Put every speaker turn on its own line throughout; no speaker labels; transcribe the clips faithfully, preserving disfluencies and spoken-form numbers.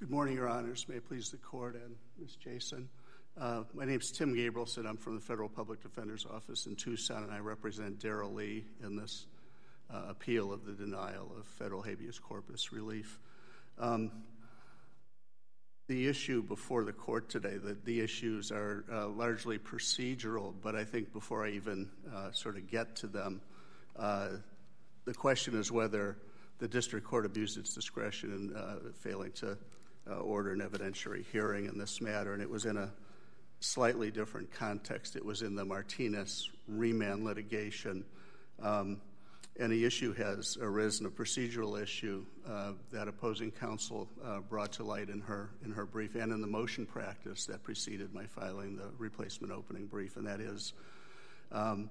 Good morning, Your Honors. May it please the Court and Miz Jason. Uh, my name is Tim Gabrielson. I'm from the Federal Public Defender's Office in Tucson, and I represent Darrell Lee in this uh, appeal of the denial of federal habeas corpus relief. Um, the issue before the Court today, the, the issues are uh, largely procedural, but I think before I even uh, sort of get to them, uh, the question is whether the District Court abused its discretion in uh, failing to uh, order an evidentiary hearing in this matter, and it was in a slightly different context. It was in the Martinez remand litigation, um, and the issue has arisen, a procedural issue uh, that opposing counsel uh, brought to light in her in her brief and in the motion practice that preceded my filing the replacement opening brief, and that is um,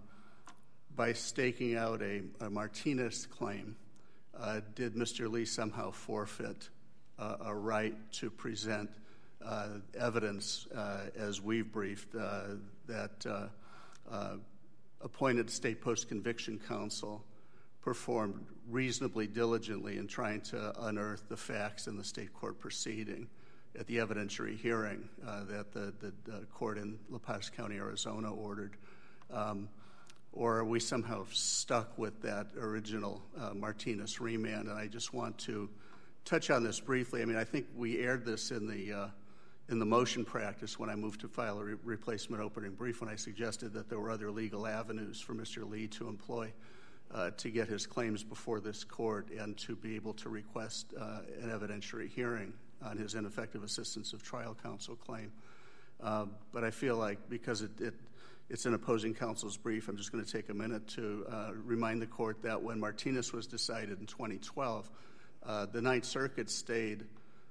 by staking out a, a Martinez claim, uh, did Mister Lee somehow forfeit uh, a right to present Uh, evidence, uh, as we've briefed, uh, that uh, uh, appointed state post-conviction counsel performed reasonably diligently in trying to unearth the facts in the state court proceeding at the evidentiary hearing uh, that the, the, the court in La Paz County, Arizona ordered. Um, or are we somehow stuck with that original uh, Martinez remand? And I just want to touch on this briefly. I mean, I think we aired this in the uh, in the motion practice when I moved to file a re- replacement opening brief when I suggested that there were other legal avenues for Mister Lee to employ uh, to get his claims before this court and to be able to request uh, an evidentiary hearing on his ineffective assistance of trial counsel claim. Uh, but I feel like because it, it, it's an opposing counsel's brief, I'm just going to take a minute to uh, remind the court that when Martinez was decided in twenty twelve, uh, the Ninth Circuit stayed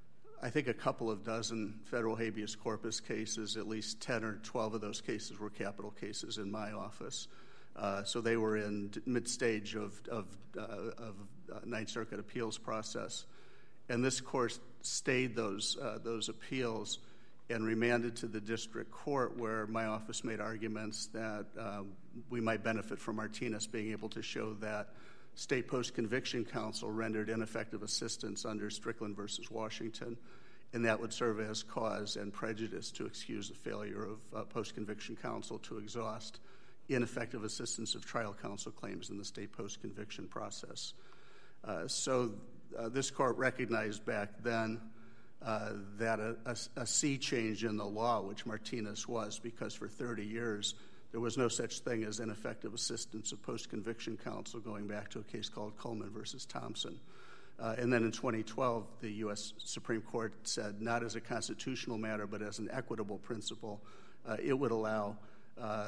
I think a couple of dozen federal habeas corpus cases, at least ten or twelve of those cases were capital cases in my office. Uh, so they were in mid-stage of, of, uh, of uh, Ninth Circuit appeals process. And this court stayed those, uh, those appeals and remanded to the district court where my office made arguments that uh, we might benefit from Martinez being able to show that state post-conviction counsel rendered ineffective assistance under Strickland versus Washington, and that would serve as cause and prejudice to excuse the failure of uh, post-conviction counsel to exhaust ineffective assistance of trial counsel claims in the state post-conviction process. Uh, so uh, this court recognized back then uh, that a, a, a sea change in the law, which Martinez was, because for thirty years, there was no such thing as ineffective assistance of post-conviction counsel going back to a case called Coleman versus Thompson. Uh, and then in twenty twelve, the U S Supreme Court said not as a constitutional matter, but as an equitable principle, uh, it would allow uh,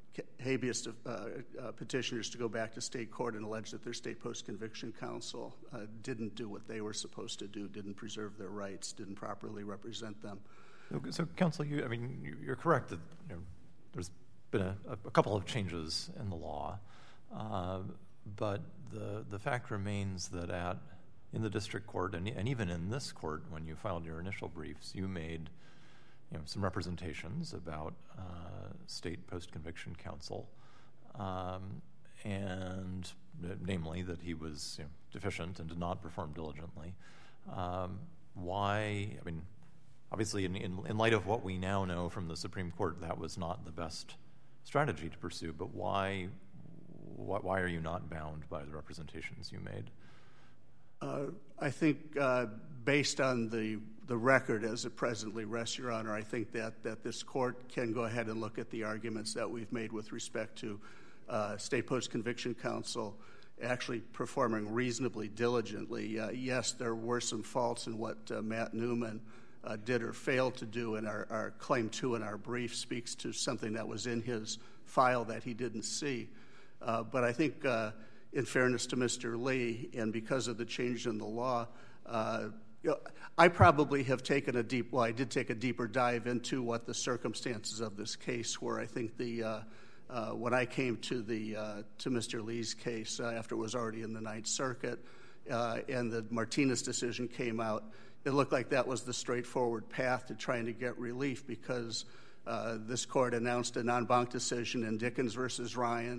habeas to, uh, uh, petitioners to go back to state court and allege that their state post-conviction counsel uh, didn't do what they were supposed to do, didn't preserve their rights, didn't properly represent them.
So, so counsel, you, I mean, you're correct that you know, there's been a, a couple of changes in the law, uh, but the the fact remains that at in the district court and, and even in this court, when you filed your initial briefs, you made you know some representations about uh, state post-conviction counsel, um, and uh, namely that he was you know, deficient and did not perform diligently. Um, why? I mean, obviously, in, in in light of what we now know from the Supreme Court, that was not the best strategy to pursue, but why why are you not bound by the representations you made?
Uh, I think uh, based on the the record as it presently rests, Your Honor, I think that, that this court can go ahead and look at the arguments that we've made with respect to uh, state post-conviction counsel actually performing reasonably diligently. Uh, yes, there were some faults in what uh, Matt Newman Uh, did or failed to do, and our, our claim two in our brief speaks to something that was in his file that he didn't see. Uh, but I think uh, in fairness to Mister Lee, and because of the change in the law, uh, you know, I probably have taken a deep, well, I did take a deeper dive into what the circumstances of this case were. I think the uh, uh, when I came to the uh, to Mister Lee's case uh, after it was already in the Ninth Circuit uh, and the Martinez decision came out, it looked like that was the straightforward path to trying to get relief because uh, this court announced a non-banc decision in Dickens versus Ryan.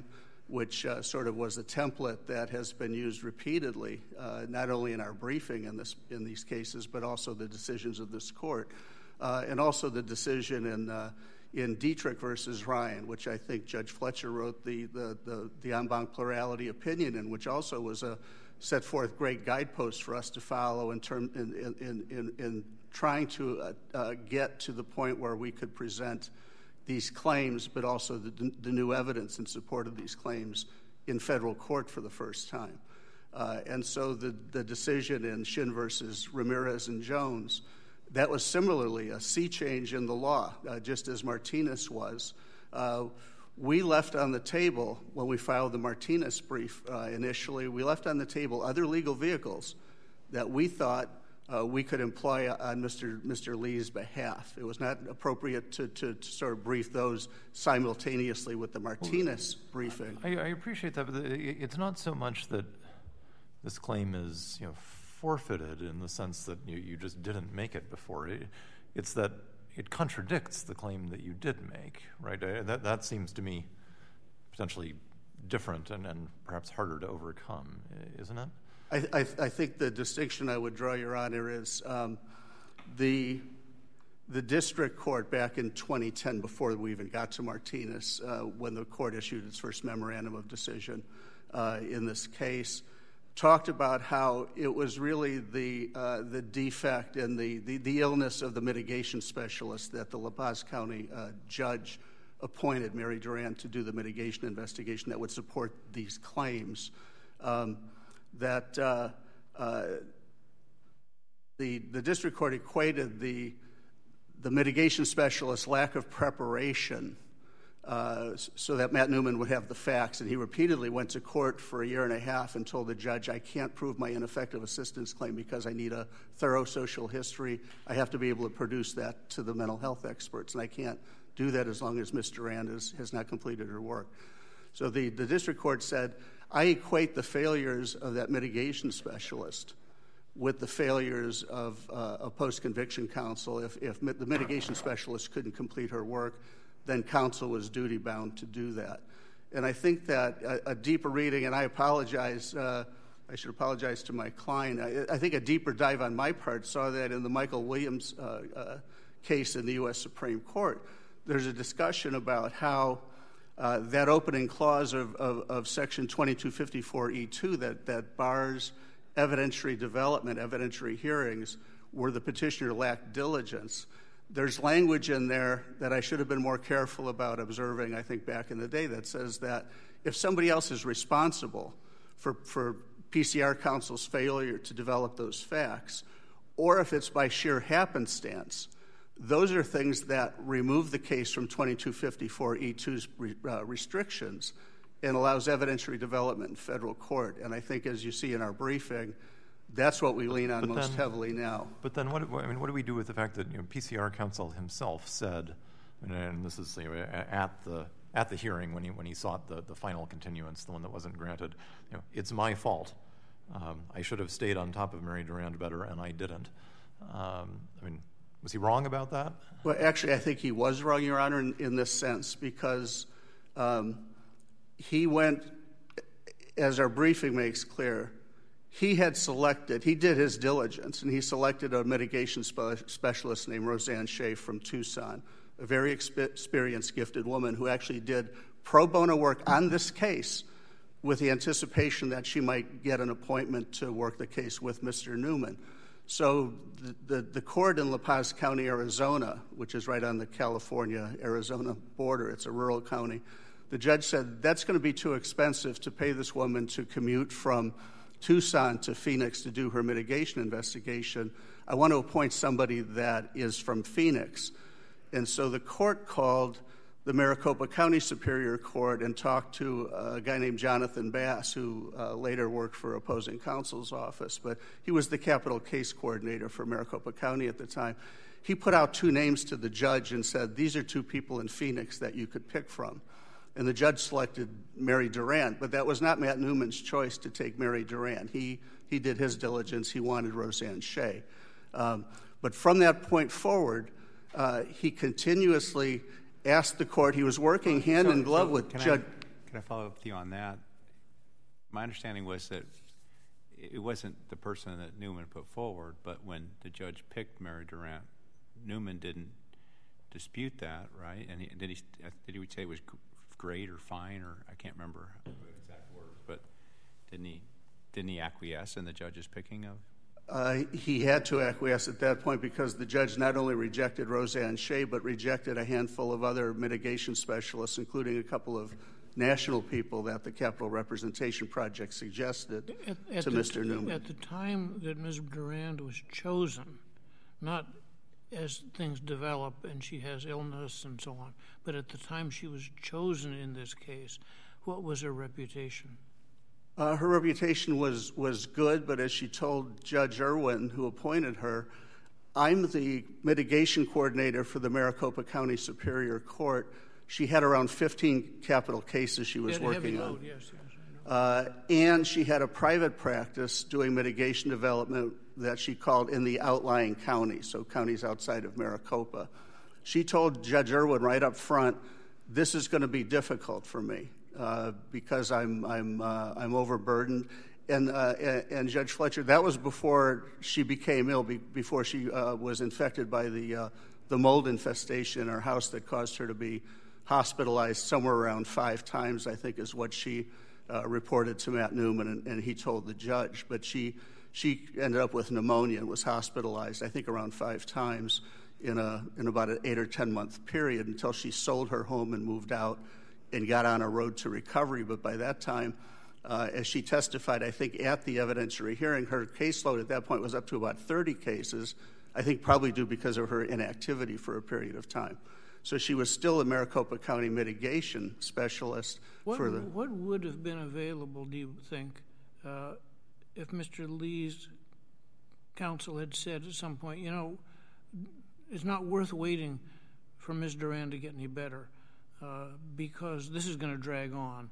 which uh, sort of was a template that has been used repeatedly, uh, not only in our briefing in, this, in these cases, but also the decisions of this court, uh, and also the decision in uh, in Dietrich versus Ryan, which I think Judge Fletcher wrote the the the, the en banc plurality opinion in, which also was a set forth great guideposts for us to follow in term in in in, in trying to uh, uh, get to the point where we could present these claims, but also the, the new evidence in support of these claims in federal court for the first time. Uh, and so the the decision in Shin versus Ramirez and Jones, that was similarly a sea change in the law, uh, just as Martinez was. Uh, we left on the table, when we filed the Martinez brief uh, initially, we left on the table other legal vehicles that we thought uh, we could employ on Mister Mister Lee's behalf. It was not appropriate to, to, to sort of brief those simultaneously with the Martinez well, briefing.
I, I appreciate that, but it's not so much that this claim is, you know, forfeited in the sense that you, you just didn't make it before. It, it's that it contradicts the claim that you did make, right? That, that seems to me potentially different and, and perhaps harder to overcome, isn't it?
I, I, I think the distinction I would draw, Your Honor, is um, the the district court back in twenty ten, before we even got to Martinez, uh, when the court issued its first memorandum of decision uh, in this case, talked about how it was really the uh, the defect and the, the, the illness of the mitigation specialist that the La Paz County uh, judge appointed, Mary Durant, to do the mitigation investigation that would support these claims. Um, that uh, uh, the the district court equated the the mitigation specialist's lack of preparation Uh, so that Matt Newman would have the facts, and he repeatedly went to court for a year and a half and told the judge, I can't prove my ineffective assistance claim because I need a thorough social history. I have to be able to produce that to the mental health experts, and I can't do that as long as Miz Durand has, has not completed her work. So the, the district court said, I equate the failures of that mitigation specialist with the failures of, uh, of post-conviction counsel. If, if the mitigation specialist couldn't complete her work, then counsel was duty-bound to do that. And I think that a, a deeper reading, and I apologize, uh, I should apologize to my client, I, I think a deeper dive on my part saw that in the Michael Williams uh, uh, case in the U S Supreme Court. There's a discussion about how uh, that opening clause of, of, of Section twenty-two fifty-four E two that, that bars evidentiary development, evidentiary hearings, where the petitioner lacked diligence. There's language in there that I should have been more careful about observing, I think, back in the day, that says that if somebody else is responsible for, for P C R counsel's failure to develop those facts, or if it's by sheer happenstance, those are things that remove the case from twenty-two fifty-four E two's re, uh, restrictions and allows evidentiary development in federal court. And I think, as you see in our briefing, that's what we lean on
but
most
then,
heavily now.
But then, what I mean, what do we do with the fact that, you know, P C R counsel himself said, and this is, you know, at the at the hearing when he when he sought the, the final continuance, the one that wasn't granted, you know, it's my fault. Um, I should have stayed on top of Mary Durand better, and I didn't. Um, I mean, was he wrong about that?
Well, actually, I think he was wrong, Your Honor, in, in this sense, because um, he went, as our briefing makes clear, he had selected, he did his diligence, and he selected a mitigation spe- specialist named Roseanne Shea from Tucson, a very exp- experienced, gifted woman who actually did pro bono work on this case with the anticipation that she might get an appointment to work the case with Mister Newman. So the, the, the court in La Paz County, Arizona, which is right on the California-Arizona border, it's a rural county, the judge said, that's going to be too expensive to pay this woman to commute from Tucson to Phoenix to do her mitigation investigation. I want to appoint somebody that is from Phoenix. And so the court called the Maricopa County Superior Court and talked to a guy named Jonathan Bass, who uh, later worked for opposing counsel's office, but he was the capital case coordinator for Maricopa County at the time. He put out two names to the judge and said, these are two people in Phoenix that you could pick from. And the judge selected Mary Durand, but that was not Matt Newman's choice to take Mary Durand. He he did his diligence. He wanted Roseanne Shea. Um, but from that point forward, uh, he continuously asked the court. He was working hand
so,
in glove
so
with
can
Judge.
Can I follow up with you on that? My understanding was that it wasn't the person that Newman put forward, but when the judge picked Mary Durant, Newman didn't dispute that, right? And he, did he did he say it was great or fine, or I can't remember the exact words, but didn't he didn't he acquiesce in the judge's picking of?
Uh, he had to acquiesce at that point because the judge not only rejected Roseanne Shea, but rejected a handful of other mitigation specialists, including a couple of national people that the Capital Representation Project suggested
at, at
to
the,
Mister Newman.
At the time that Miz Durand was chosen, not as things develop and she has illness and so on, but at the time she was chosen in this case, what was her reputation?
Uh, her reputation was, was good, but as she told Judge Irwin, who appointed her, I'm the mitigation coordinator for the Maricopa County Superior Court. She had around fifteen capital cases she was
she had
working
a heavy
on.
load, yes, yes, I know.
Uh, and she had a private practice doing mitigation development that she called in the outlying counties, so counties outside of Maricopa. She told Judge Irwin right up front, this is going to be difficult for me. Uh, because I'm I'm uh, I'm overburdened, and, uh, and and Judge Fletcher, that was before she became ill, be, before she uh, was infected by the uh, the mold infestation in her house that caused her to be hospitalized somewhere around five times, I think, is what she uh, reported to Matt Newman, and, and he told the judge. But she she ended up with pneumonia and was hospitalized, I think, around five times in a in about an eight or ten month period until she sold her home and moved out and got on a road to recovery. But by that time, uh, as she testified, I think at the evidentiary hearing, her caseload at that point was up to about thirty cases, I think probably due because of her inactivity for a period of time. So she was still a Maricopa County mitigation specialist.
What,
for the...
what would have been available, do you think, uh, if Mister Lee's counsel had said at some point, you know, it's not worth waiting for Miz Durand to get any better, Uh, because this is going to drag on.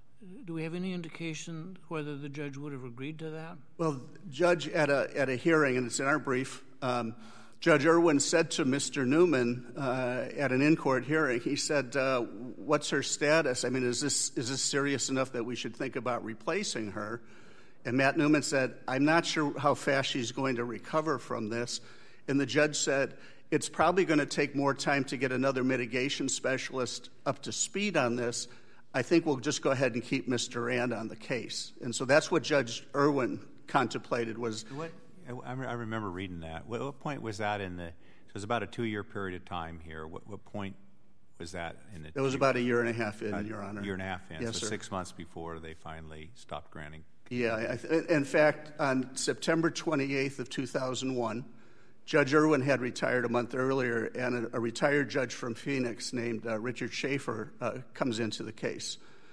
Do we have any indication whether the judge would have agreed to that?
Well, Judge, at a at a hearing, and it's in our brief, um, Judge Irwin said to Mister Newman uh, at an in-court hearing, he said, uh, what's her status? I mean, is this is this serious enough that we should think about replacing her? And Matt Newman said, I'm not sure how fast she's going to recover from this. And the judge said, it's probably going to take more time to get another mitigation specialist up to speed on this. I think we'll just go ahead and keep Miz Durand on the case. And so that's what Judge Irwin contemplated was...
What, I remember reading that. What, what point was that in the... So it was about a two-year period of time here. What, what point was that in the...
It was about a year and a half in,
uh,
Your Honor.
A year and a half in,
yes,
so
sir.
six months before they finally stopped granting.
Yeah. I th- in fact, on September twenty-eighth of two thousand one, Judge Irwin had retired a month earlier, and a, a retired judge from Phoenix named uh, Richard Schaefer uh, comes into the case.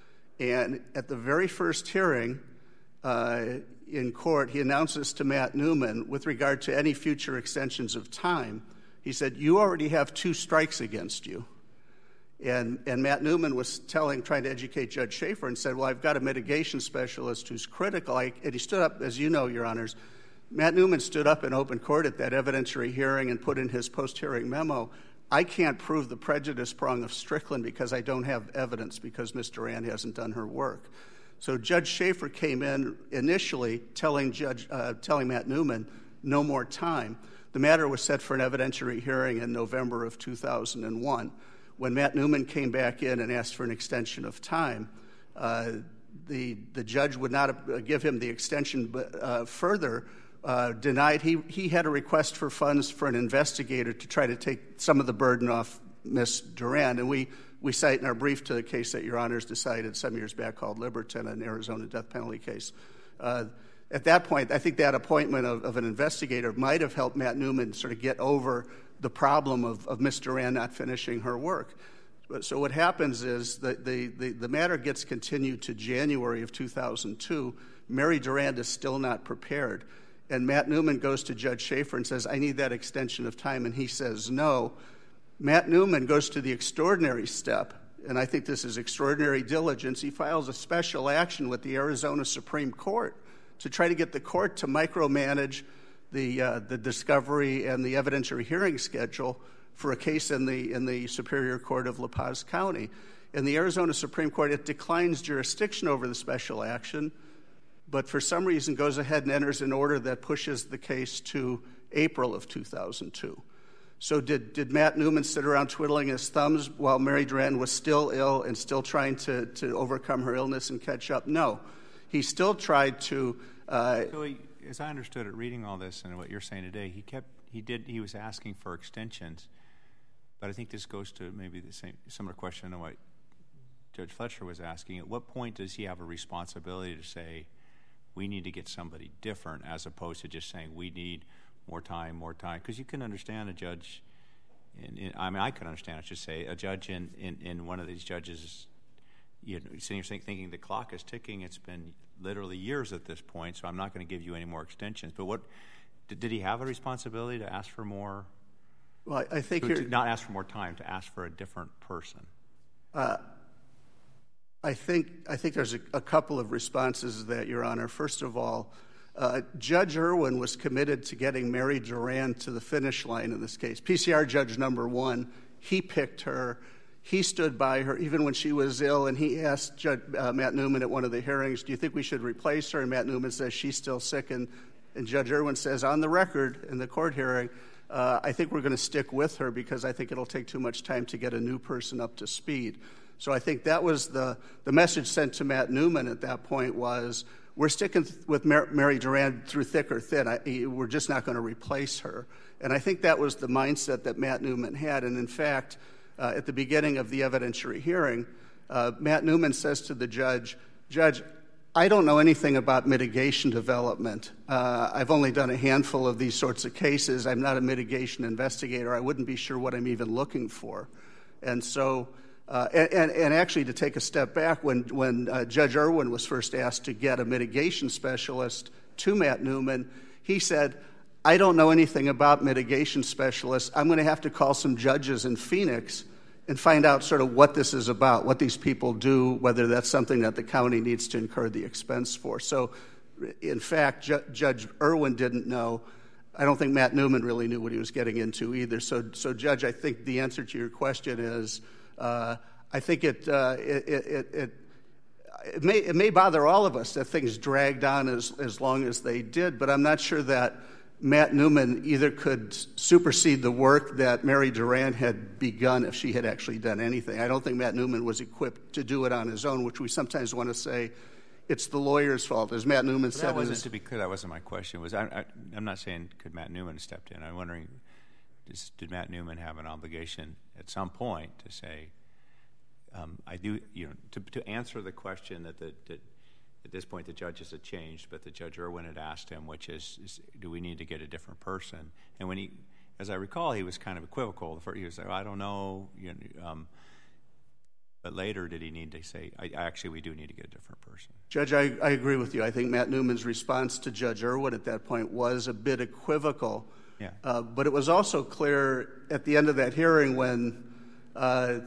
And at the very first hearing uh, in court, he announces to Matt Newman, with regard to any future extensions of time, he said, you already have two strikes against you. And, and Matt Newman was telling, trying to educate Judge Schaefer and said, well, I've got a mitigation specialist who's critical. I, and he stood up, as you know, Your Honors, Matt Newman stood up in open court at that evidentiary hearing and put in his post-hearing memo, I can't prove the prejudice prong of Strickland because I don't have evidence because Miz Durand hasn't done her work. So Judge Schaefer came in initially telling, Judge, uh, telling Matt Newman no more time. The matter was set for an evidentiary hearing in November of two thousand one. When Matt Newman came back in and asked for an extension of time, uh, the, the judge would not give him the extension but, uh, further, Uh, denied. He he had a request for funds for an investigator to try to take some of the burden off Miz Durand, and we, we cite in our brief to the case that Your Honors decided some years back called Liberton, an Arizona death penalty case. Uh, at that point, I think that appointment of, of an investigator might have helped Matt Newman sort of get over the problem of, of Miz Durand not finishing her work. So what happens is that the, the, the matter gets continued to January of two thousand two. Mary Durand is still not prepared. And Matt Newman goes to Judge Schaefer and says, I need that extension of time, and he says no. Matt Newman goes to the extraordinary step, and I think this is extraordinary diligence. He files a special action with the Arizona Supreme Court to try to get the court to micromanage the uh, the discovery and the evidentiary hearing schedule for a case in the in the Superior Court of La Paz County. And the Arizona Supreme Court, it declines jurisdiction over the special action, but for some reason goes ahead and enters an order that pushes the case to April of two thousand two. So did, did Matt Newman sit around twiddling his thumbs while Mary Durand was still ill and still trying to, to overcome her illness and catch up? No. He still tried to... Uh,
so he, as I understood it, reading all this and what you're saying today, he kept, he did, he was asking for extensions, but I think this goes to maybe the same similar question to what Judge Fletcher was asking. At what point does he have a responsibility to say, we need to get somebody different, as opposed to just saying, we need more time, more time? Because you can understand a judge, in, in, I mean, I can understand, I should say, a judge in, in, in one of these judges, you know, sitting here thinking the clock is ticking, it's been literally years at this point, so I'm not going to give you any more extensions. But what, did, did he have a responsibility to ask for more?
Well, I think
to,
you're...
To not ask for more time, to ask for a different person.
Uh, I think I think there's a, a couple of responses to that, Your Honor. First of all, uh, Judge Irwin was committed to getting Mary Durand to the finish line in this case. P C R judge number one, he picked her. He stood by her even when she was ill, and he asked Judge, uh, Matt Newman at one of the hearings, do you think we should replace her? And Matt Newman says she's still sick, and, and Judge Irwin says, on the record in the court hearing, uh, I think we're going to stick with her because I think it'll take too much time to get a new person up to speed. So I think that was the, the message sent to Matt Newman at that point was, we're sticking with Mar- Mary Durand through thick or thin. I, we're just not going to replace her. And I think that was the mindset that Matt Newman had. And in fact, uh, at the beginning of the evidentiary hearing, uh, Matt Newman says to the judge, Judge, I don't know anything about mitigation development. Uh, I've only done a handful of these sorts of cases. I'm not a mitigation investigator. I wouldn't be sure what I'm even looking for. And so... Uh, and, and actually, to take a step back, when, when uh, Judge Irwin was first asked to get a mitigation specialist to Matt Newman, he said, I don't know anything about mitigation specialists. I'm going to have to call some judges in Phoenix and find out sort of what this is about, what these people do, whether that's something that the county needs to incur the expense for. So, in fact, Ju- Judge Irwin didn't know. I don't think Matt Newman really knew what he was getting into either. So, so Judge, I think the answer to your question is, Uh, I think it, uh, it, it, it, it, may, it may bother all of us that things dragged on as, as long as they did, but I'm not sure that Matt Newman either could supersede the work that Mary Durand had begun if she had actually done anything. I don't think Matt Newman was equipped to do it on his own, which we sometimes want to say it's the lawyer's fault. As Matt Newman
but
said...
That wasn't,
his,
to be clear, that wasn't my question. Was I, I, I'm not saying could Matt Newman have stepped in. I'm wondering... Did Matt Newman have an obligation at some point to say, um, I do, you know, to, to answer the question that, the, that at this point the judges had changed, but the Judge Irwin had asked him, which is, is, do we need to get a different person? And when he, as I recall, he was kind of equivocal. He was like, I don't know, you know, um, but later did he need to say, I, actually, we do need to get a different person?
Judge, I, I agree with you. I think Matt Newman's response to Judge Irwin at that point was a bit equivocal.
Yeah.
Uh, but it was also clear at the end of that hearing when uh,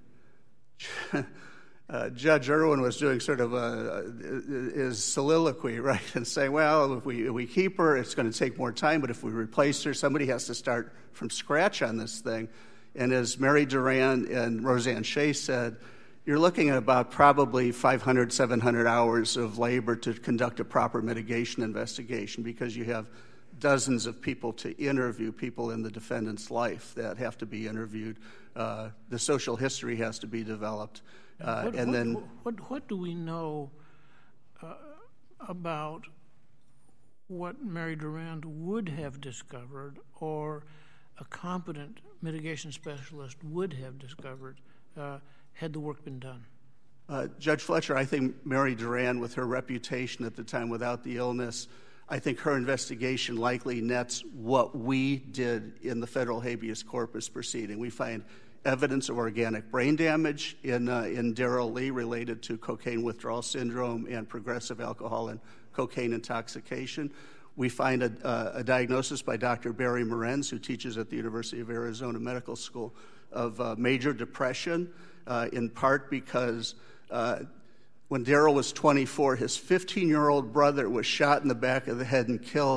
uh, Judge Irwin was doing sort of a, his soliloquy, right, and saying, well, if we, if we keep her, it's going to take more time, but if we replace her, somebody has to start from scratch on this thing. And as Mary Durand and Roseanne Shea said, you're looking at about probably five hundred, seven hundred hours of labor to conduct a proper mitigation investigation because you have dozens of people to interview, people in the defendant's life that have to be interviewed. Uh, the social history has to be developed. Uh,
what,
and
what,
then...
What, what do we know uh, about what Mary Durand would have discovered or a competent mitigation specialist would have discovered uh, had the work been done?
Uh, Judge Fletcher, I think Mary Durand, with her reputation at the time without the illness, I think her investigation likely nets what we did in the federal habeas corpus proceeding. We find evidence of organic brain damage in uh, in Darrell Lee related to cocaine withdrawal syndrome and progressive alcohol and cocaine intoxication. We find a, uh, a diagnosis by Doctor Barry Morenz, who teaches at the University of Arizona Medical School, of uh, major depression, uh, in part because uh, when Darrell was twenty-four, his fifteen-year-old brother was shot in the back of the head and killed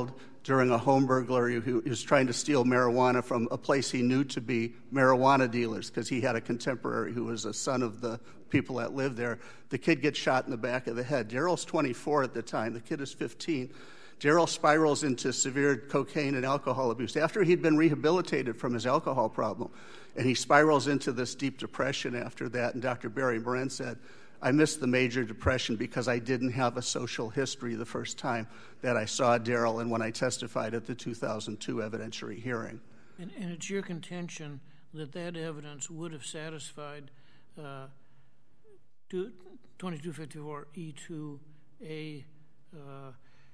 during a home burglary. He was trying to steal marijuana from a place he knew to be marijuana dealers because he had a contemporary who was a son of the people that lived there. The kid gets shot in the back of the head. Daryl's twenty-four at the time. The kid is fifteen. Daryl spirals into severe cocaine and alcohol abuse after he'd been rehabilitated from his alcohol problem. And he spirals into this deep depression after that. And Doctor Barry Moran said, I missed the major depression because I didn't have a social history the first time that I saw Daryl and when I testified at the two thousand two evidentiary hearing.
And, and it's your contention that that evidence would have satisfied uh, twenty-two fifty-four E two A, uh,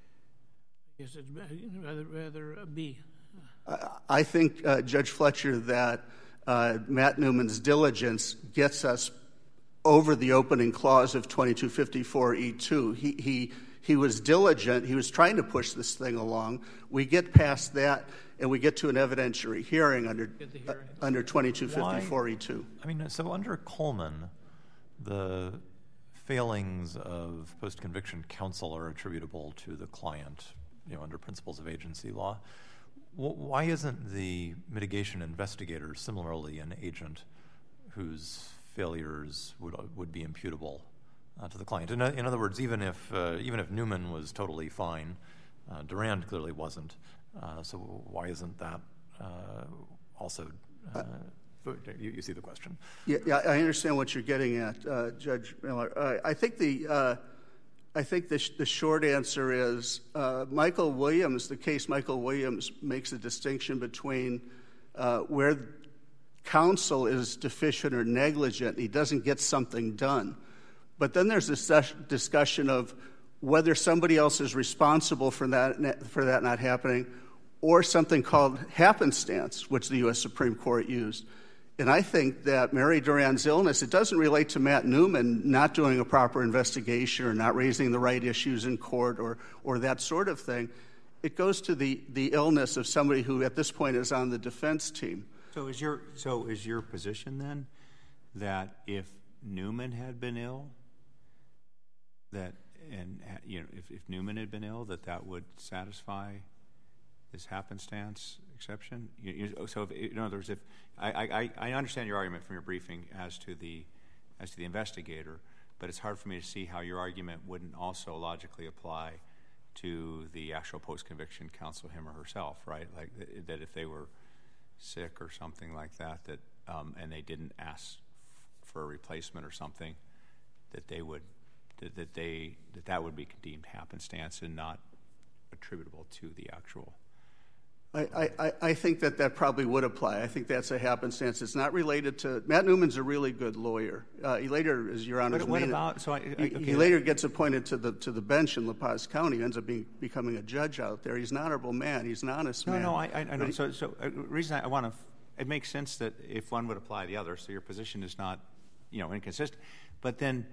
I guess it's rather, rather a B.
I, I think, uh, Judge Fletcher, that uh, Matt Newman's diligence gets us over the opening clause of twenty-two fifty-four E two. He, he, he was diligent. He was trying to push this thing along. We get past that, and we get to an evidentiary hearing under, hearing. Uh, under twenty-two fifty-four E two.
I mean, so under Coleman, the failings of post-conviction counsel are attributable to the client, you know, under principles of agency law. W- why isn't the mitigation investigator similarly an agent whose failures would would be imputable uh, to the client? In, in other words, even if uh, even if Newman was totally fine, uh, Durand clearly wasn't. Uh, so why isn't that uh, also? Uh, you, you see the question?
Yeah, yeah, I understand what you're getting at, uh, Judge Miller. Uh, I think the uh, I think the, sh- the short answer is uh, Michael Williams. The case Michael Williams makes a distinction between uh, where counsel is deficient or negligent, he doesn't get something done. But then there's this discussion of whether somebody else is responsible for that for that not happening, or something called happenstance, which the U S Supreme Court used. And I think that Mary Durand's illness, it doesn't relate to Matt Newman not doing a proper investigation or not raising the right issues in court or or that sort of thing. It goes to the, the illness of somebody who at this point is on the defense team.
So is your so is your position then that if Newman had been ill, that and you know if, if Newman had been ill, that that would satisfy this happenstance exception? You, you, so if, in other words, if I, I I understand your argument from your briefing as to the as to the investigator, but it's hard for me to see how your argument wouldn't also logically apply to the actual post-conviction counsel, him or herself, right? Like that if they were sick or something like that, that um, and they didn't ask for a replacement or something, that they would that, that they that that would be deemed happenstance and not attributable to the actual.
I, I, I think that that probably would apply. I think that's a happenstance. It's not related to Matt Newman's a really good lawyer. Uh, he later, as Your Honor's,
What, what
main,
about so? I,
he,
okay,
he later gets appointed to the to the bench in La Paz County. Ends up being becoming a judge out there. He's an honorable man. He's an honest
no,
man.
No, no, I, I, I know. So, so uh, reason I, I want to. It makes sense that if one would apply the other, so your position is not, you know, inconsistent. But then,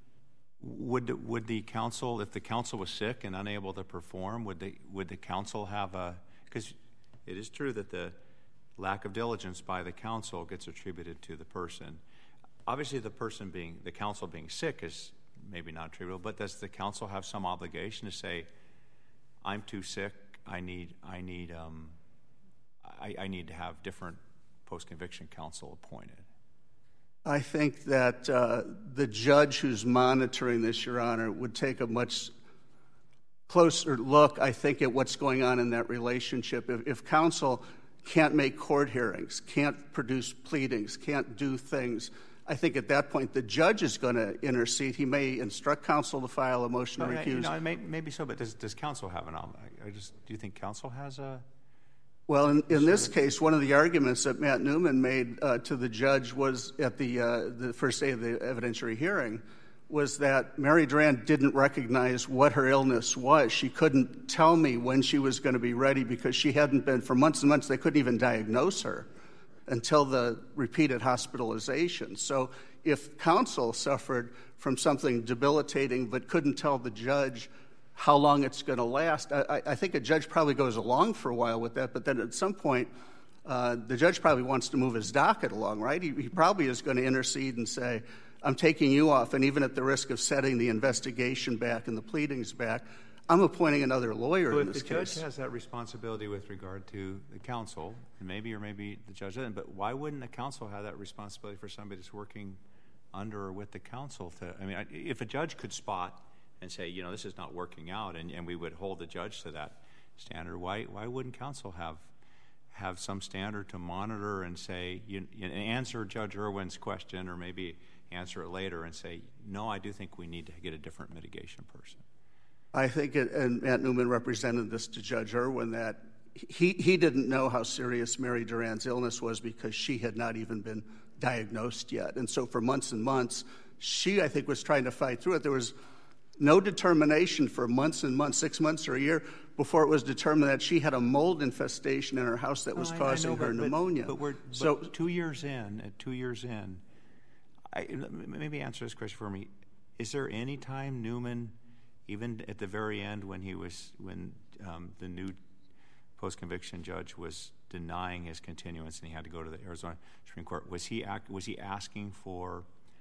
would would the counsel, if the counsel was sick and unable to perform, would the would the counsel have a? Because it is true that the lack of diligence by the counsel gets attributed to the person. Obviously, the person being the counsel being sick is maybe not attributable. But does the counsel have some obligation to say, "I'm too sick. I need. I need. Um, I, I need to have different post-conviction counsel appointed"?
I think that uh, the judge who's monitoring this, Your Honor, would take a much closer look, I think, at what's going on in that relationship. If, if counsel can't make court hearings, can't produce pleadings, can't do things, I think at that point the judge is going to intercede. He may instruct counsel to file a motion
no,
to recuse.
You know, may, maybe so, but does, does counsel have an obligation? I just do you think counsel has a?
Well, in, in this case, one of the arguments that Matt Newman made uh, to the judge was at the uh, the first day of the evidentiary hearing was that Mary Durand didn't recognize what her illness was. She couldn't tell me when she was going to be ready because she hadn't been, for months and months, they couldn't even diagnose her until the repeated hospitalization. So if counsel suffered from something debilitating but couldn't tell the judge how long it's going to last, I, I think a judge probably goes along for a while with that, but then at some point, uh, the judge probably wants to move his docket along, right? He, he probably is going to intercede and say, I'm taking you off, and even at the risk of setting the investigation back and the pleadings back, I'm appointing another lawyer
so
in
if
this
the
case.
judge has that responsibility with regard to the counsel, and maybe or maybe the judge doesn't, but why wouldn't the counsel have that responsibility for somebody that's working under or with the counsel? To, I mean, if a judge could spot and say, you know, this is not working out, and, and we would hold the judge to that standard, why why wouldn't counsel have have some standard to monitor and say, you, you answer Judge Irwin's question, or maybe answer it later and say, no, I do think we need to get a different mitigation person?
I think, it, and Matt Newman represented this to Judge Irwin, that he, he didn't know how serious Mary Duran's illness was because she had not even been diagnosed yet. And so for months and months, she, I think, was trying to fight through it. There was no determination for months and months, six months or a year, before it was determined that she had a mold infestation in her house that was
Oh, I-
causing
I know,
her
but,
pneumonia.
But, but we're
so
but two years in, at two years in, I, maybe answer this question for me. Is there any time Newman, even at the very end when he was, when um, the new post-conviction judge was denying his continuance and he had to go to the Arizona Supreme Court, was he act, was he asking for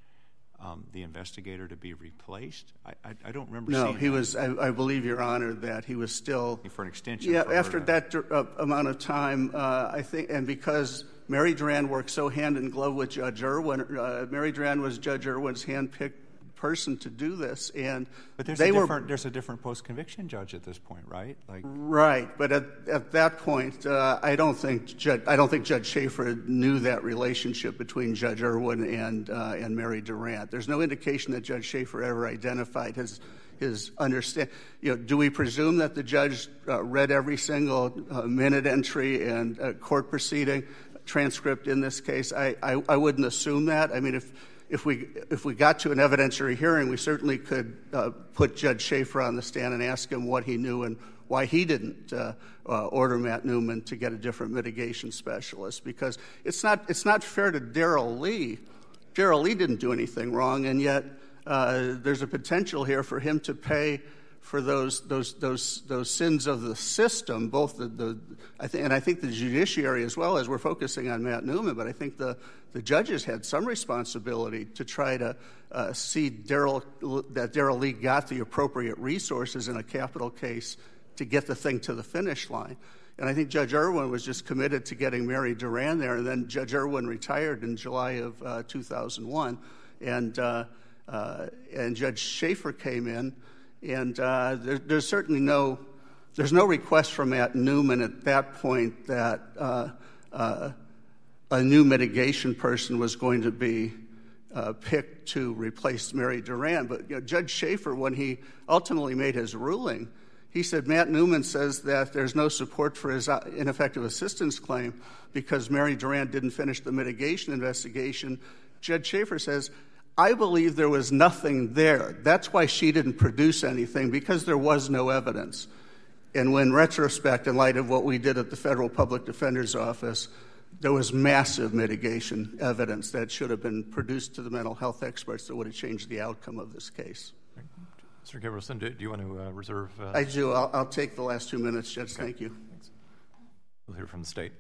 um, the investigator to be replaced? I, I, I don't remember
no,
seeing
he
that.
was, I, I believe, Your Honor, that he was still...
For an extension.
Yeah,
for
after
her,
that uh, amount of time, uh, I think, and because Mary Duran worked so hand in glove with Judge Irwin, uh, Mary Duran was Judge Irwin's hand-picked person to do this, and
But there's
they
a
were
different there's a different post-conviction judge at this point, right? Like
right. But at at that point, uh, I don't think Judge I don't think Judge Schaefer knew that relationship between Judge Irwin and uh, and Mary Duran. There's no indication that Judge Schaefer ever identified his his understand. You know, do we presume that the judge uh, read every single uh, minute entry and uh, court proceeding transcript in this case? I, I I wouldn't assume that. I mean, if If we if we got to an evidentiary hearing, we certainly could uh, put Judge Schaefer on the stand and ask him what he knew and why he didn't uh, uh, order Matt Newman to get a different mitigation specialist. Because it's not it's not fair to Darrell Lee. Darrell Lee didn't do anything wrong, and yet uh, there's a potential here for him to pay for those those those those sins of the system. Both the, the I think and I think the judiciary as well, as we're focusing on Matt Newman, but I think the the judges had some responsibility to try to uh, see Darrell that Darrell Lee got the appropriate resources in a capital case to get the thing to the finish line. And I think Judge Irwin was just committed to getting Mary Duran there. And then Judge Irwin retired in July of uh, two thousand one, and uh, uh, and Judge Schaefer came in. And uh, there, there's certainly no, there's no request from Matt Newman at that point that uh, uh, a new mitigation person was going to be uh, picked to replace Mary Duran. But you know, Judge Schaefer, when he ultimately made his ruling, he said Matt Newman says that there's no support for his ineffective assistance claim because Mary Duran didn't finish the mitigation investigation. Judge Schaefer says, I believe there was nothing there. That's why she didn't produce anything, because there was no evidence. And when retrospect, in light of what we did at the Federal Public Defender's Office, there was massive mitigation evidence that should have been produced to the mental health experts that would have changed the outcome of this case.
Mister Gabrielson, do, do you want to uh, reserve? Uh...
I do. I'll, I'll take the last two minutes, Judge.
Okay.
Thank you.
Thanks. We'll hear from the state.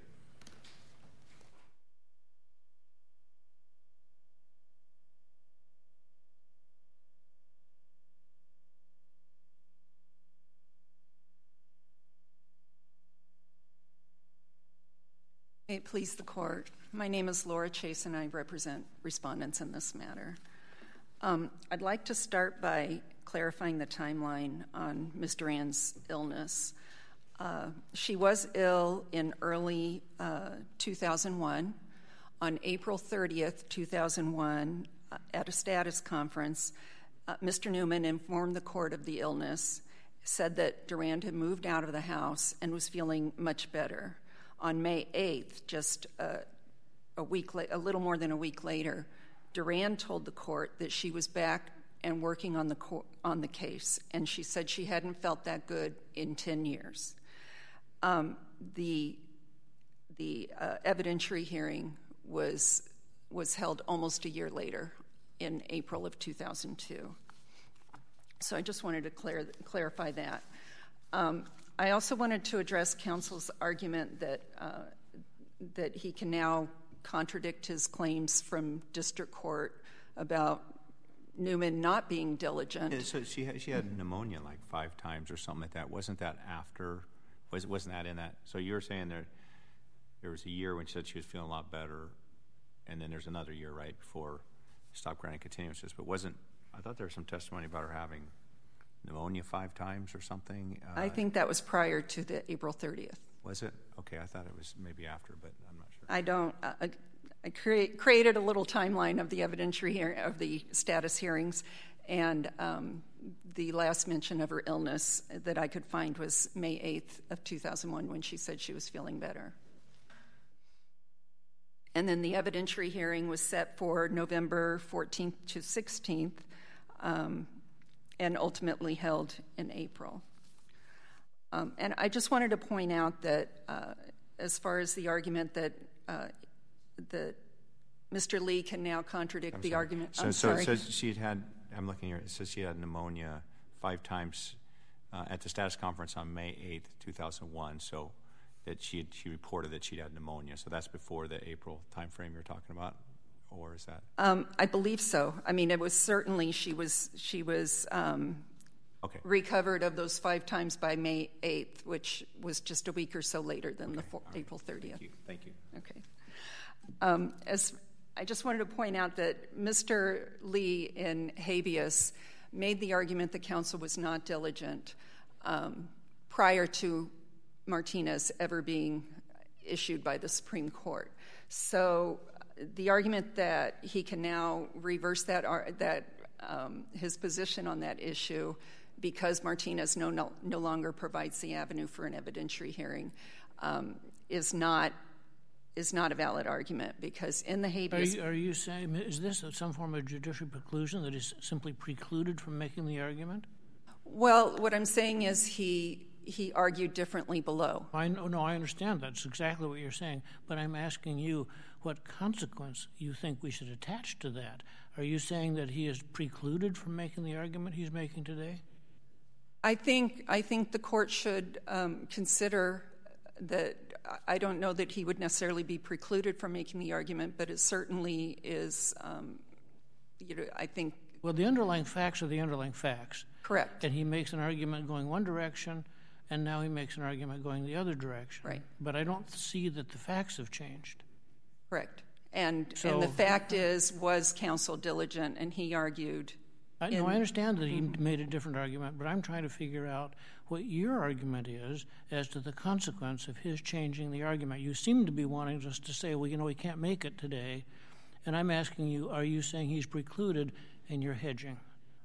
May it please the court. My name is Laura Chase, and I represent respondents in this matter. Um, I'd like to start by clarifying the timeline on Miz Duran's illness. Uh, she was ill in early uh, two thousand one. On April thirtieth, two thousand one, uh, at a status conference, uh, Mister Newman informed the court of the illness, said that Duran had moved out of the house and was feeling much better. On May eighth, just uh, a week, la- a little more than a week later, Duran told the court that she was back and working on the co- on the case, and she said she hadn't felt that good in ten years. Um, the the uh, evidentiary hearing was was held almost a year later, in April of two thousand two. So I just wanted to clar- clarify that. Um, I also wanted to address counsel's argument that uh, that he can now contradict his claims from district court about Newman not being diligent.
Yeah, so she had, she had pneumonia like five times or something like that. Wasn't that after? Was wasn't that in that? So you're saying there there was a year when she said she was feeling a lot better, and then there's another year right before stopped granting continuances. But wasn't I thought there was some testimony about her having pneumonia five times or something? Uh,
I think that was prior to the April thirtieth.
Was it? Okay, I thought it was maybe after, but I'm not sure.
I don't. Uh, I, I create, created a little timeline of the evidentiary hearing, of the status hearings, and um, the last mention of her illness that I could find was May eighth of two thousand one, when she said she was feeling better. And then the evidentiary hearing was set for November fourteenth to sixteenth, um, and ultimately held in April. Um, and I just wanted to point out that uh, as far as the argument that uh, that Mister Lee can now contradict
I'm
the
sorry.
argument.
So,
I'm
so
sorry.
it says she had had, I'm looking here, it says she had pneumonia five times uh, at the status conference on May eighth, two thousand one, so that she had, she reported that she'd had pneumonia. So that's before the April time frame you're talking about, or is that?
Um, I believe so. I mean, it was certainly, she was, she was um,
Okay.
recovered of those five times by May eighth, which was just a week or so later than
Okay.
the four,
All right.
April thirtieth.
Thank you. Thank you.
Okay. Um, as I just wanted to point out that Mister Lee in habeas made the argument that counsel was not diligent um, prior to Martinez ever being issued by the Supreme Court. So the argument that he can now reverse that, that um, his position on that issue because Martinez no, no, no longer provides the avenue for an evidentiary hearing um, is not is not a valid argument, because in the habeas...
Are you, are you saying, is this some form of judicial preclusion that is simply precluded from making the argument?
Well, what I'm saying is he he argued differently below.
I know, no, I understand that's exactly what you're saying, but I'm asking you what consequence you think we should attach to that. Are you saying that he is precluded from making the argument he's making today?
I think I think the court should um, consider that. I don't know that he would necessarily be precluded from making the argument, but it certainly is. Um, you know, I think.
Well, the underlying facts are the underlying facts.
Correct.
And he makes an argument going one direction, and now he makes an argument going the other direction.
Right.
But I don't see that the facts have changed.
Correct. And
So-
and the fact is, was counsel diligent? And he argued.
I, no,
in-
I understand that he made a different argument, but I'm trying to figure out what your argument is as to the consequence of his changing the argument. You seem to be wanting us to say, well, you know, we can't make it today. And I'm asking you, are you saying he's precluded and you're hedging?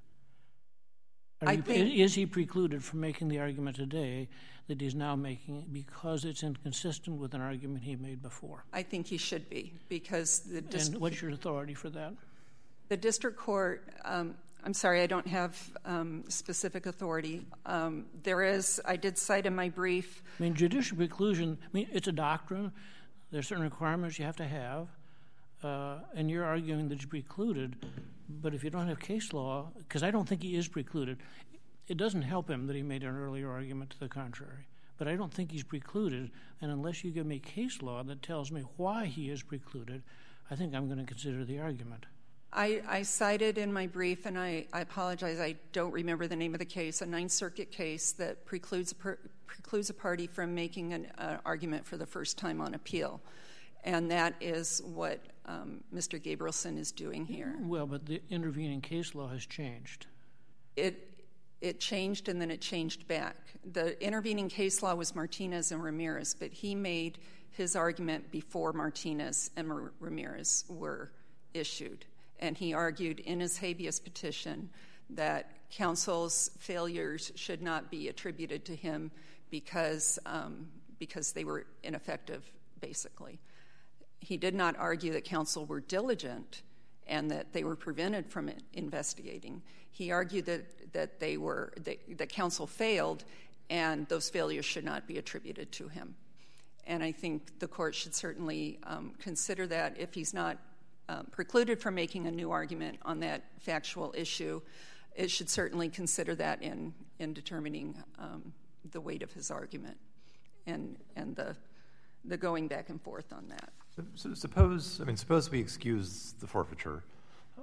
Are
I
you,
think-
is he precluded from making the argument today that he's now making because it's inconsistent with an argument he made before?
I think he should be, because the dis-
And what's your authority for that?
the district court. Um, I'm sorry, I don't have um, specific authority. Um, there is. I did cite in my brief.
I mean, judicial preclusion, I mean, it's a doctrine. There's certain requirements you have to have. Uh, and you're arguing that he's precluded. But if you don't have case law, because I don't think he is precluded, it doesn't help him that he made an earlier argument to the contrary. But I don't think he's precluded. And unless you give me case law that tells me why he is precluded, I think I'm going to consider the argument.
I, I cited in my brief, and I, I apologize, I don't remember the name of the case, a Ninth Circuit case that precludes a, per, precludes a party from making an uh, argument for the first time on appeal. And that is what um, Mister Gabrielson is doing here.
Well, but the intervening case law has changed.
It, it changed and then it changed back. The intervening case law was Martinez and Ramirez, but he made his argument before Martinez and Mar- Ramirez were issued. And he argued in his habeas petition that counsel's failures should not be attributed to him because um, because they were ineffective, basically. He did not argue that counsel were diligent and that they were prevented from investigating. He argued that that they were that, that counsel failed, and those failures should not be attributed to him. And I think the court should certainly um, consider that if he's not Um, precluded from making a new argument on that factual issue, it should certainly consider that in in determining um, the weight of his argument and and the the going back and forth on that.
So suppose, I mean, suppose we excuse the forfeiture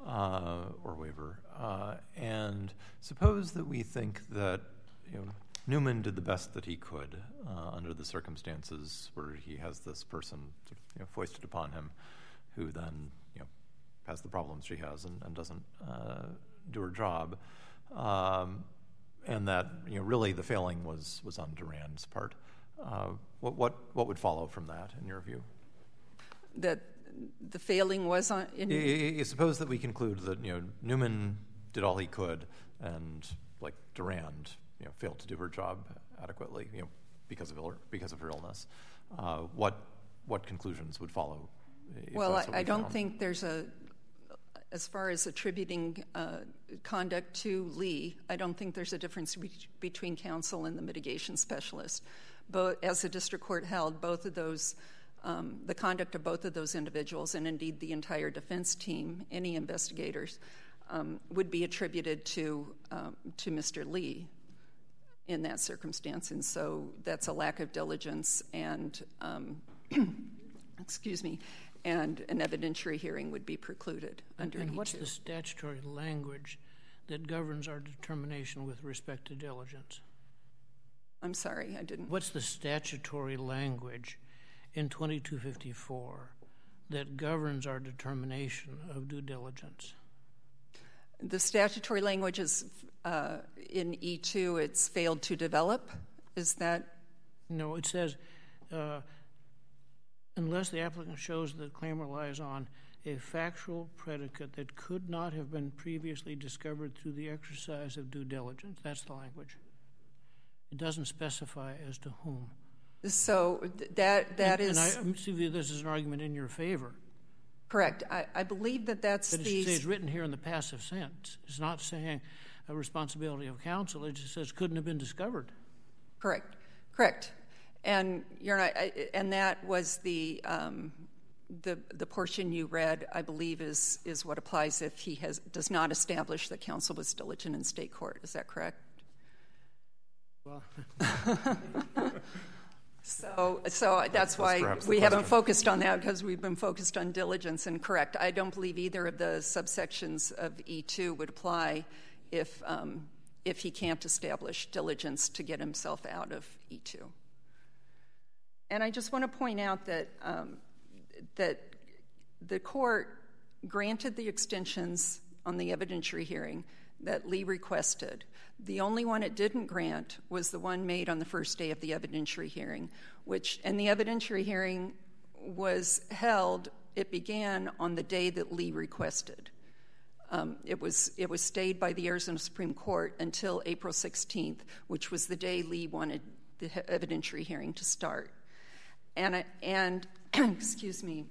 uh, or waiver. Uh, and suppose that we think that, you know, Newman did the best that he could uh, under the circumstances where he has this person sort of, you know, foisted upon him, who then, you know, has the problems she has and, and doesn't uh, do her job, um, and that, you know, really the failing was was on Duran's part. Uh, what what what would follow from that, in your view?
That the failing was on. In
I, I suppose that we conclude that, you know, Newman did all he could, and like Durand, you know, failed to do her job adequately, you know, because of Ill, because of her illness. Uh, what what conclusions would follow?
Well, I, I don't think there's a, as far as attributing uh, conduct to Lee, I don't think there's a difference be- between counsel and the mitigation specialist. But as the district court held, both of those, um, the conduct of both of those individuals, and indeed the entire defense team, any investigators, um, would be attributed to um, to Mister Lee in that circumstance, and so that's a lack of diligence, and um, excuse me, and an evidentiary hearing would be precluded under
And
E two.
what's the statutory language that governs our determination with respect to diligence?
I'm sorry, I didn't.
What's the statutory language in twenty-two fifty-four that governs our determination of due diligence?
The statutory language is uh, in E two, it's failed to develop. Is that?
No, it says, uh, unless the applicant shows that the claim relies on a factual predicate that could not have been previously discovered through the exercise of due diligence. That's the language. It doesn't specify as to whom.
So th- that that
and,
is
and I see this is an argument in your favor.
correct. I, I believe that that's
But it
the.
it's written here in the passive sense. It's not saying a responsibility of counsel. It just says couldn't have been discovered.
Correct, correct, and you're not, I, and that was the um, the the portion you read. I believe is is what applies if he has does not establish that counsel was diligent in state court. Is that correct?
Well,
so so that's, that's why
that's
we
the
haven't
question.
focused on that, because we've been focused on diligence. And correct, I don't believe either of the subsections of E two would apply if. Um, if he can't establish diligence to get himself out of E two. And I just want to point out that um, that the court granted the extensions on the evidentiary hearing that Lee requested. The only one it didn't grant was the one made on the first day of the evidentiary hearing, which, and the evidentiary hearing was held, it began on the day that Lee requested. Um, it was it was stayed by the Arizona Supreme Court until April sixteenth, which was the day Lee wanted the evidentiary hearing to start. And and excuse me.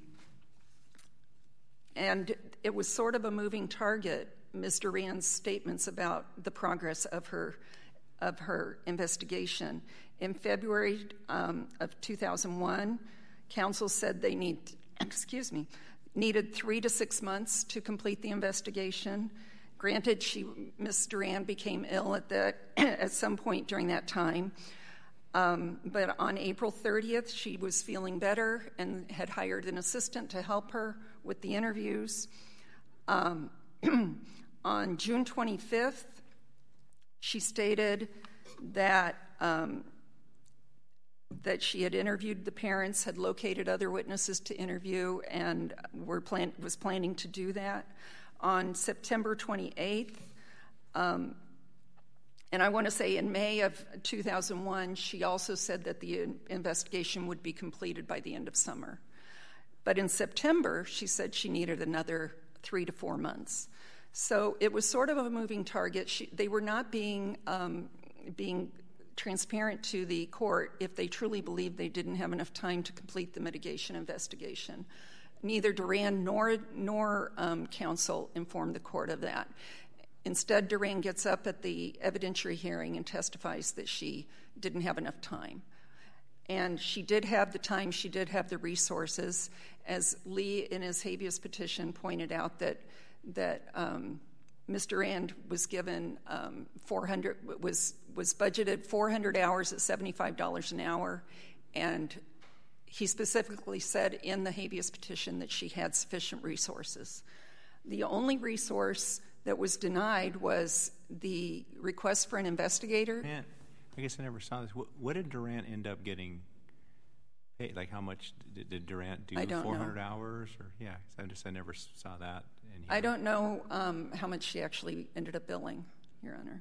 And it was sort of a moving target. Miz Duran's statements about the progress of her of her investigation. In February um, of two thousand one, counsel said they need excuse me. needed three to six months to complete the investigation. Granted, she, Miz Duran became ill at the, at some point during that time. Um, but on April thirtieth, she was feeling better and had hired an assistant to help her with the interviews. Um, on June twenty-fifth, she stated that um, that she had interviewed the parents, had located other witnesses to interview, and were plan- was planning to do that. On September twenty-eighth, um, and I want to say in May of two thousand one, she also said that the investigation would be completed by the end of summer. But in September, she said she needed another three to four months. So it was sort of a moving target. She, they were not being um, being transparent to the court if they truly believed they didn't have enough time to complete the mitigation investigation. Neither Duran nor nor um, counsel informed the court of that. Instead, Duran gets up at the evidentiary hearing and testifies that she didn't have enough time. And she did have the time, she did have the resources. As Lee in his habeas petition pointed out, that that um, Miz Duran was given um, four hundred was was budgeted four hundred hours at seventy-five dollars an hour, and he specifically said in the habeas petition that she had sufficient resources. The only resource that was denied was the request for an investigator.
Man, I guess I never saw this. What, what did Durant end up getting paid? Like, how much did, did Durant do?
I don't
four hundred
know.
hours? Or yeah, I just I never saw that. In here.
I don't know um, how much she actually ended up billing, Your Honor.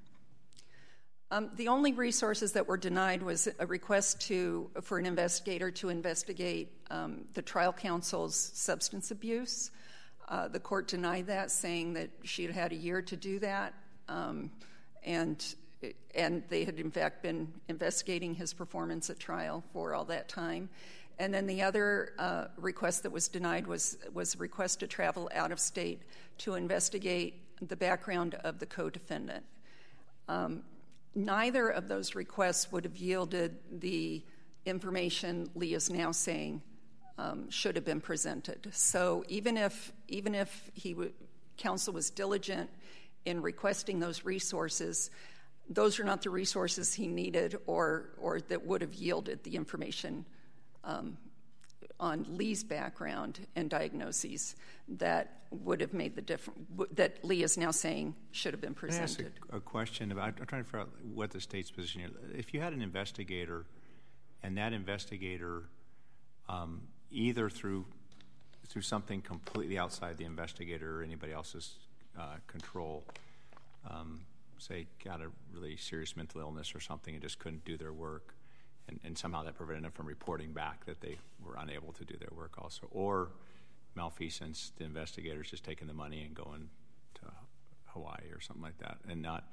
Um, the only resources that were denied was a request to for an investigator to investigate um, the trial counsel's substance abuse. Uh, the court denied that, saying that she had had a year to do that, um, and and they had in fact been investigating his performance at trial for all that time. And then the other uh, request that was denied was was a request to travel out of state to investigate the background of the co-defendant. Um, Neither of those requests would have yielded the information Lee is now saying um, should have been presented. So even if even if he w- counsel was diligent in requesting those resources, those are not the resources he needed or or that would have yielded the information um, on Lee's background and diagnoses that would have made the difference, that Lee is now saying should have been presented.
Can I ask a, a question about, I'm trying to figure out what the state's position is. If you had an investigator and that investigator um, either through through something completely outside the investigator or anybody else's uh, control, um, say got a really serious mental illness or something and just couldn't do their work, and, and somehow that prevented them from reporting back that they were unable to do their work also, or malfeasance, the investigator's just taking the money and going to Hawaii or something like that, and not,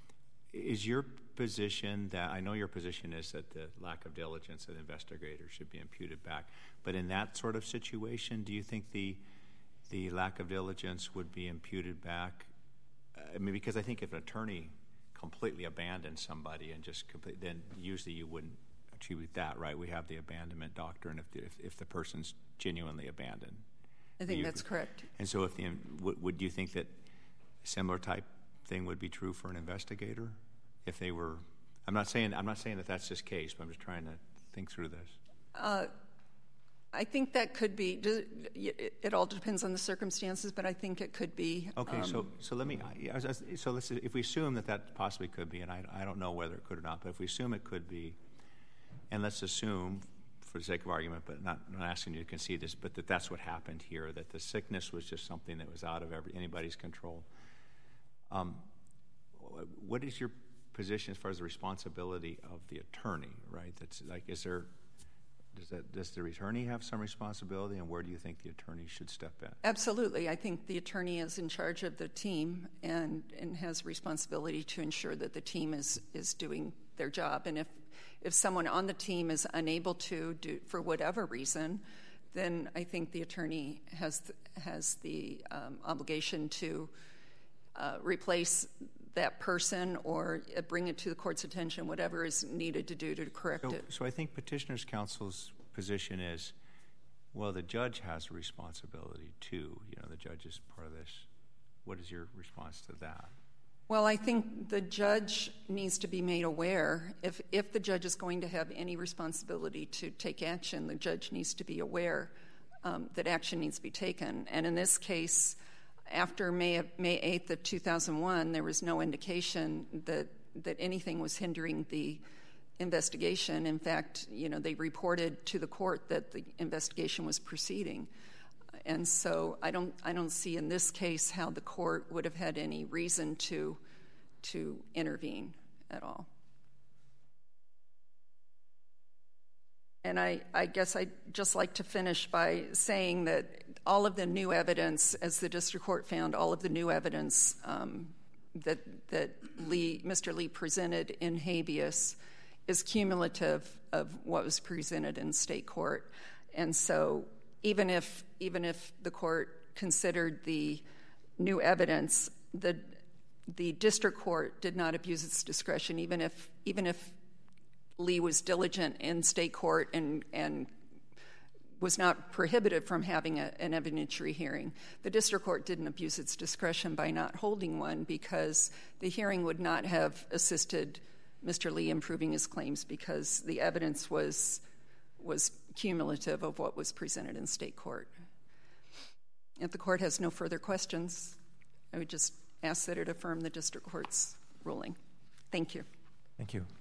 is your position that, I know your position is that the lack of diligence of the investigator should be imputed back, but in that sort of situation, do you think the the lack of diligence would be imputed back? I mean, because I think if an attorney completely abandons somebody and just complete, then usually you wouldn't attribute that, right? We have the abandonment doctrine if the, if, if the person's genuinely abandoned.
I think
you,
that's correct.
And so, if the would, would you think that a similar type thing would be true for an investigator if they were? I'm not saying I'm not saying that that's this case, but I'm just trying to think through this.
Uh, I think that could be. It, it all depends on the circumstances, but I think it could be.
Okay,
um,
so so let me. So let's if we assume that that possibly could be, and I I don't know whether it could or not, but if we assume it could be, and let's assume, for the sake of argument, but not, not asking you to concede this, but that that's what happened here, that the sickness was just something that was out of every, anybody's control. Um, what is your position as far as the responsibility of the attorney, right? That's like, is there, does that, does the attorney have some responsibility, and where do you think the attorney should step in?
Absolutely. I think the attorney is in charge of the team and, and has responsibility to ensure that the team is, is doing their job. And if If someone on the team is unable to do, for whatever reason, then I think the attorney has th- has the um, obligation to uh, replace that person or bring it to the court's attention, whatever is needed to do to correct
so,
it.
So I think Petitioner's Counsel's position is, well, the judge has a responsibility too. You know, the judge is part of this. What is your response to that?
Well, I think the judge needs to be made aware. If if the judge is going to have any responsibility to take action, the judge needs to be aware um, that action needs to be taken. And in this case, after May of, May eighth of two thousand one, there was no indication that that anything was hindering the investigation. In fact, you know, they reported to the court that the investigation was proceeding. And so I don't I don't see in this case how the court would have had any reason to to intervene at all. And I, I guess I'd just like to finish by saying that all of the new evidence, as the district court found, all of the new evidence um, that that Lee, Mister Lee presented in habeas is cumulative of what was presented in state court. And so even if even if the court considered the new evidence, the the district court did not abuse its discretion, even if even if Lee was diligent in state court and and was not prohibited from having a, an evidentiary hearing. The district court didn't abuse its discretion by not holding one because the hearing would not have assisted Mister Lee in proving his claims because the evidence was was cumulative of what was presented in state court. if the court has no further questions, I would just ask that it affirm the district court's ruling. Thank you.
Thank you.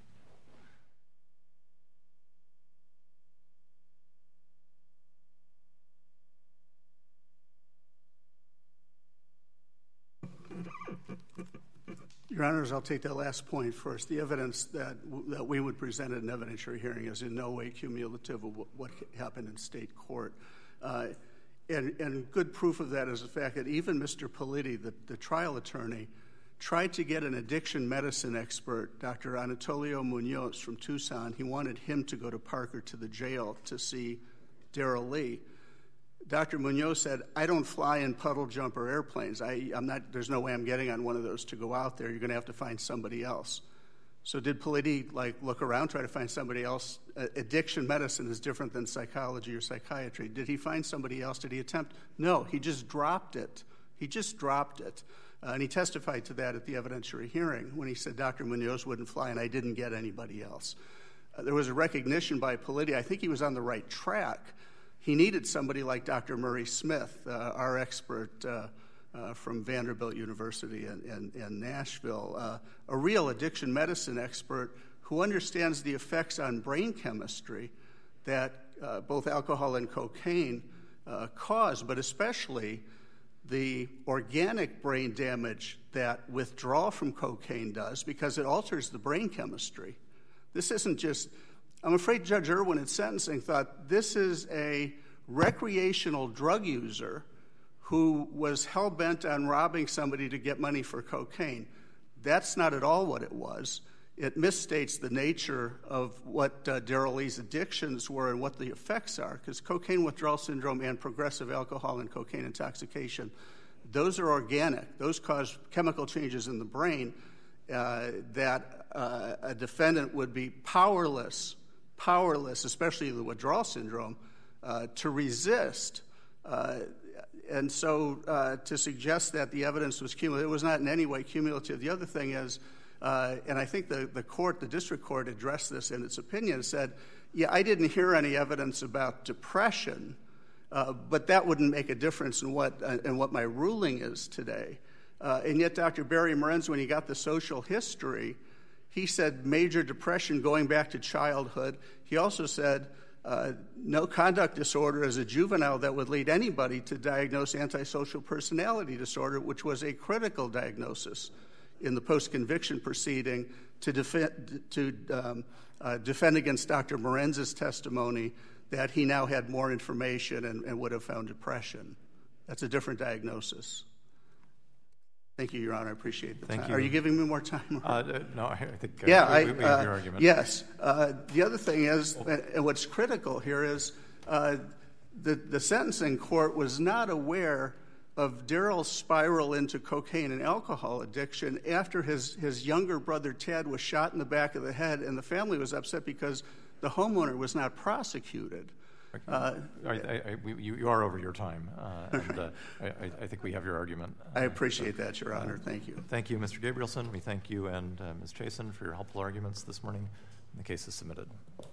Your Honors, I'll take that last point first. The evidence that that we would present at an evidentiary hearing is in no way cumulative of what, what happened in state court. Uh, and, and good proof of that is the fact that even Mister Politi, the, the trial attorney, tried to get an addiction medicine expert, Doctor Anatolio Munoz from Tucson. He wanted him to go to Parker to the jail to see Darrell Lee. Doctor Munoz said, I don't fly in puddle jumper airplanes. I, I'm not, there's no way I'm getting on one of those to go out there. You're going to have to find somebody else. So did Politi, like, look around, try to find somebody else? Uh, addiction medicine is different than psychology or psychiatry. Did he find somebody else? Did he attempt? No, he just dropped it. He just dropped it. Uh, and he testified to that at the evidentiary hearing when he said Doctor Munoz wouldn't fly and I didn't get anybody else. Uh, there was a recognition by Politi. I think he was on the right track. He needed somebody like Doctor Murray Smith, uh, our expert uh, uh, from Vanderbilt University in, in, in Nashville, uh, a real addiction medicine expert who understands the effects on brain chemistry that uh, both alcohol and cocaine uh, cause, but especially the organic brain damage that withdrawal from cocaine does because it alters the brain chemistry. This isn't just... I'm afraid Judge Irwin in sentencing thought this is a recreational drug user who was hell-bent on robbing somebody to get money for cocaine. That's not at all what it was. It misstates the nature of what uh, Darrell Lee's addictions were and what the effects are, because cocaine withdrawal syndrome and progressive alcohol and cocaine intoxication, those are organic. Those cause chemical changes in the brain uh, that uh, a defendant would be powerless powerless, especially the withdrawal syndrome, uh, to resist. Uh, and so uh, to suggest that the evidence was cumulative, it was not in any way cumulative. The other thing is, uh, and I think the, the court, the district court addressed this in its opinion, said, yeah, I didn't hear any evidence about depression, uh, but that wouldn't make a difference in what, uh, in what my ruling is today. Uh, and yet Doctor Barry Morenz, when he got the social history, he said major depression going back to childhood. He also said uh, no conduct disorder as a juvenile that would lead anybody to diagnose antisocial personality disorder, which was a critical diagnosis in the post-conviction proceeding to defend, to, um, uh, defend against Doctor Morenz's testimony that he now had more information and, and would have found depression. That's a different diagnosis. Thank you, Your Honor. I appreciate the
Thank
time.
you.
Are you giving me more time?
Uh, no, I think uh,
yeah,
we, we, we
I,
have
uh,
your argument.
Yes. Uh, the other thing is, and what's critical here is uh, the, the sentencing court was not aware of Darrell's spiral into cocaine and alcohol addiction after his, his younger brother, Tad, was shot in the back of the head, and the family was upset because the homeowner was not prosecuted. Uh,
I, I, I, we, you, you are over your time, uh, and uh, I, I think we have your argument. Uh,
I appreciate
so,
that, Your Honor. Thank you.
Thank you, Mister Gabrielson. We thank you and uh, Miz Chasen for your helpful arguments this morning. The case is submitted.